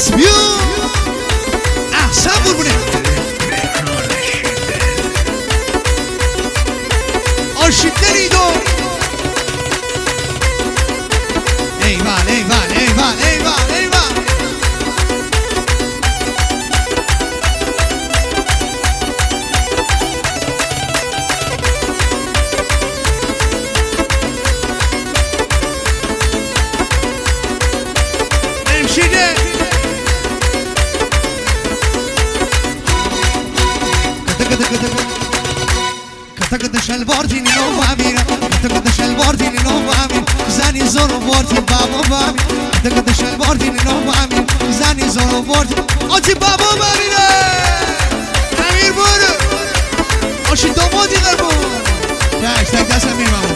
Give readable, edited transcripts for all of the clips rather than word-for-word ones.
اسبیو احسن برمونه آشیدنی دو ایوان ایوان ایوان ایوان ایوان نمشیده کتا شلوار دینی نو امیر کتا شلوار دینی نو امیر زنی زنو وارتی بابا بامیر کتا شلوار دینی نو امیر زنی زنو وارتی آتی بابا بامیره امیر برو آشی دامادی قربون تک دستم میرمم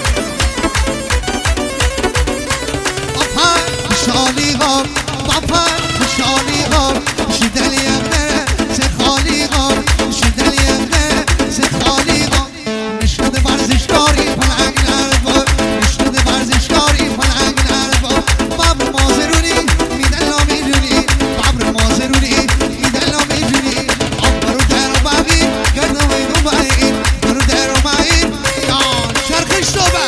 بابا شالی غام بابا شالی غام شدلی اغنه سه خالی غام شدلی اغنه سه خالی غام نشده ورزشکاری پلنگ نرفا نشده ورزشکاری پلنگ نرفا بابر مازرونی میدلا میدونی بابر مازرونی میدلا میدونی برو در و ببین گردم ایدو باید برو در و باید یا شرخش تو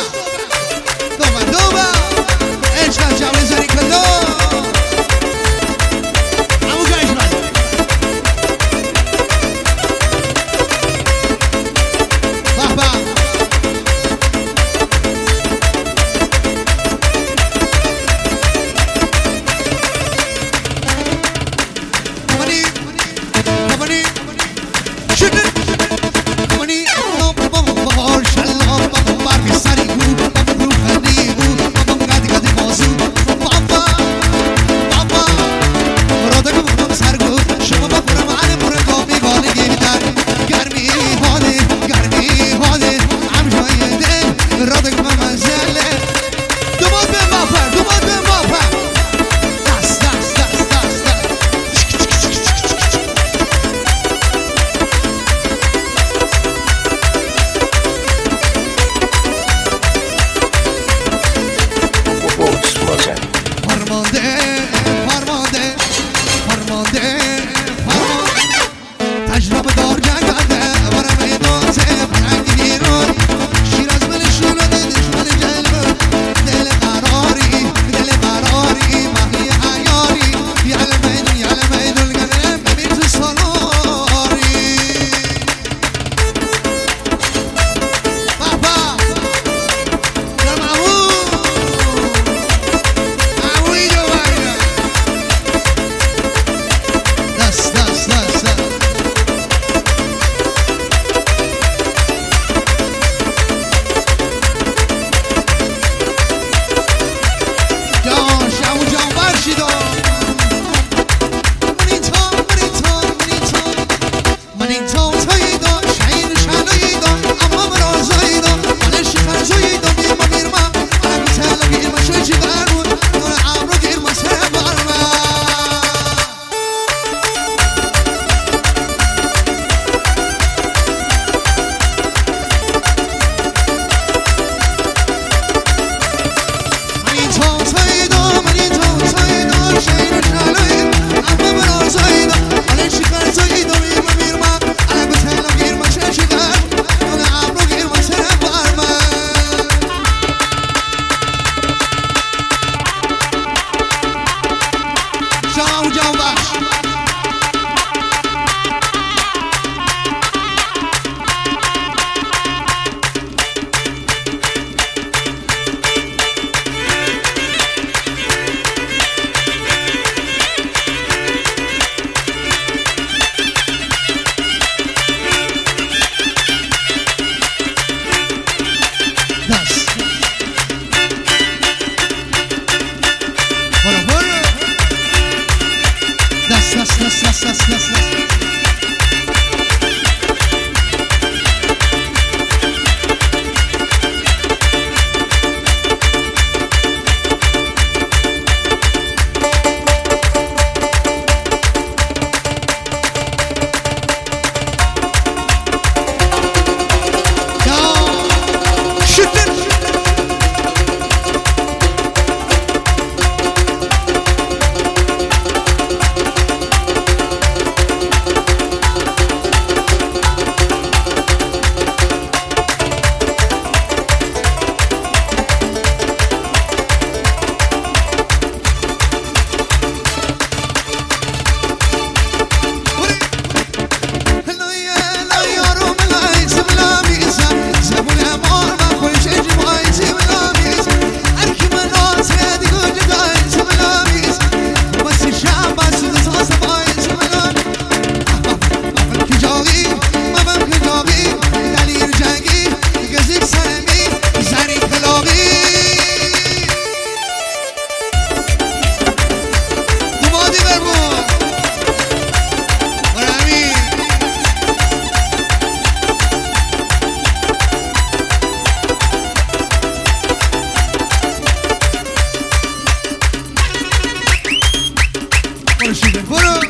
نوشیده برو